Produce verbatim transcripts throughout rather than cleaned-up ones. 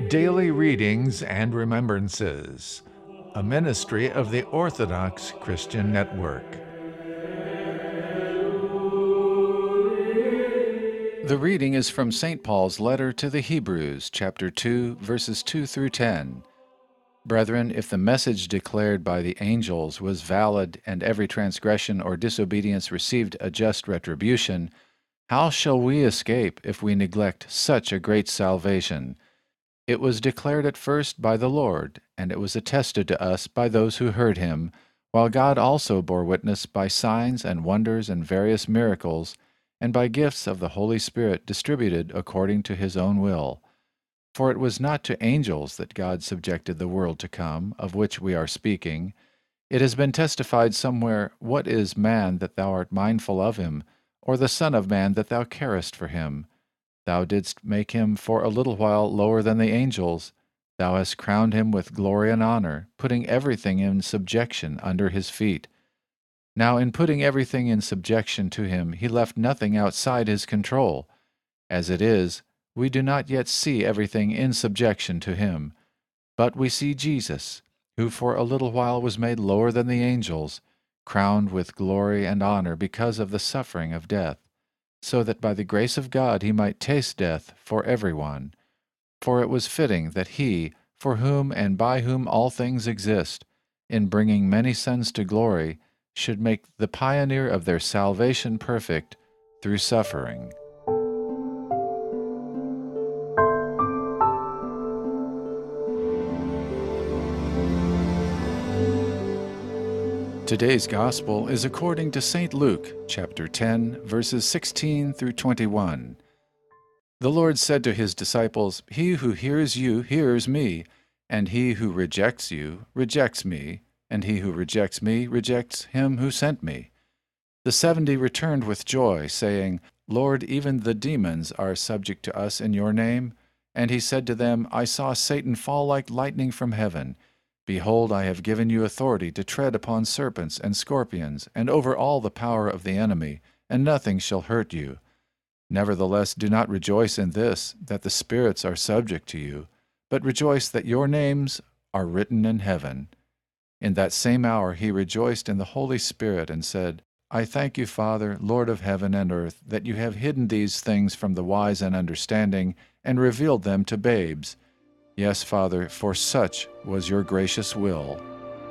Daily Readings and Remembrances, a ministry of the Orthodox Christian Network. The reading is from Saint Paul's letter to the Hebrews, chapter two, verses two through ten. Brethren, if the message declared by the angels was valid, and every transgression or disobedience received a just retribution, how shall we escape if we neglect such a great salvation? It was declared at first by the Lord, and it was attested to us by those who heard him, while God also bore witness by signs and wonders and various miracles, and by gifts of the Holy Spirit distributed according to his own will. For it was not to angels that God subjected the world to come, of which we are speaking. It has been testified somewhere, What is man that thou art mindful of him, or the Son of man that thou carest for him? Thou didst make him for a little while lower than the angels. Thou hast crowned him with glory and honor, putting everything in subjection under his feet. Now in putting everything in subjection to him, he left nothing outside his control. As it is, we do not yet see everything in subjection to him. But we see Jesus, who for a little while was made lower than the angels, crowned with glory and honor because of the suffering of death, so that by the grace of God he might taste death for everyone. For it was fitting that he, for whom and by whom all things exist, in bringing many sons to glory, should make the pioneer of their salvation perfect through suffering. Today's Gospel is according to Saint Luke, chapter ten, verses sixteen through twenty-one. The Lord said to his disciples, He who hears you hears me, and he who rejects you rejects me, and he who rejects me rejects him who sent me. The seventy returned with joy, saying, Lord, even the demons are subject to us in your name. And he said to them, I saw Satan fall like lightning from heaven. Behold, I have given you authority to tread upon serpents and scorpions, and over all the power of the enemy, and nothing shall hurt you. Nevertheless, do not rejoice in this, that the spirits are subject to you, but rejoice that your names are written in heaven. In that same hour he rejoiced in the Holy Spirit, and said, I thank you, Father, Lord of heaven and earth, that you have hidden these things from the wise and understanding, and revealed them to babes. Yes, Father, for such was your gracious will.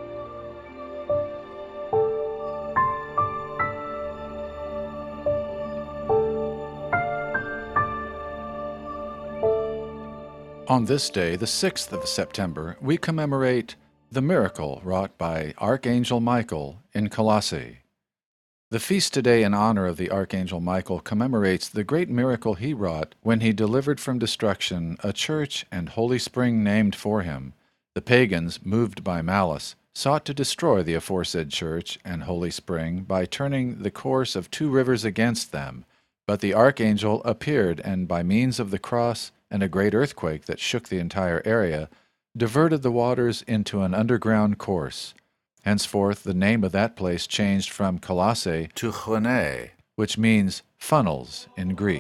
On this day, the sixth of September, we commemorate the miracle wrought by Archangel Michael in Colossae. The feast today in honor of the Archangel Michael commemorates the great miracle he wrought when he delivered from destruction a church and holy spring named for him. The pagans, moved by malice, sought to destroy the aforesaid church and holy spring by turning the course of two rivers against them. But the Archangel appeared, and by means of the cross and a great earthquake that shook the entire area, diverted the waters into an underground course. Henceforth, the name of that place changed from Colossae to Chone, which means funnels in Greek.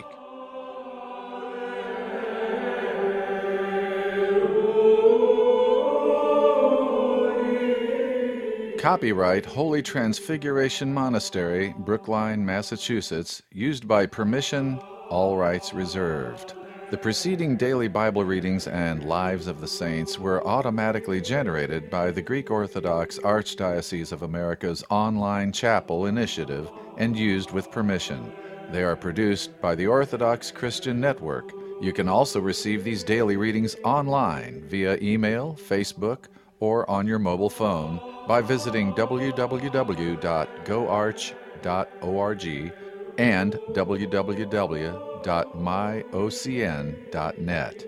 Copyright Holy Transfiguration Monastery, Brookline, Massachusetts, used by permission, all rights reserved. The preceding daily Bible readings and Lives of the Saints were automatically generated by the Greek Orthodox Archdiocese of America's online chapel initiative and used with permission. They are produced by the Orthodox Christian Network. You can also receive these daily readings online via email, Facebook, or on your mobile phone by visiting w w w dot go arch dot org and w w w dot my o c n dot net.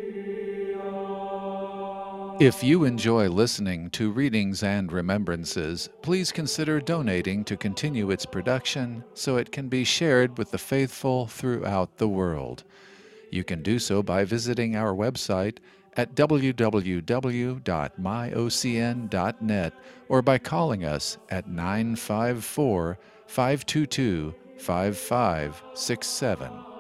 If you enjoy listening to Readings and Remembrances, please consider donating to continue its production so it can be shared with the faithful throughout the world. You can do so by visiting our website at w w w dot my o c n dot net or by calling us at nine five four, five two two, five five six seven.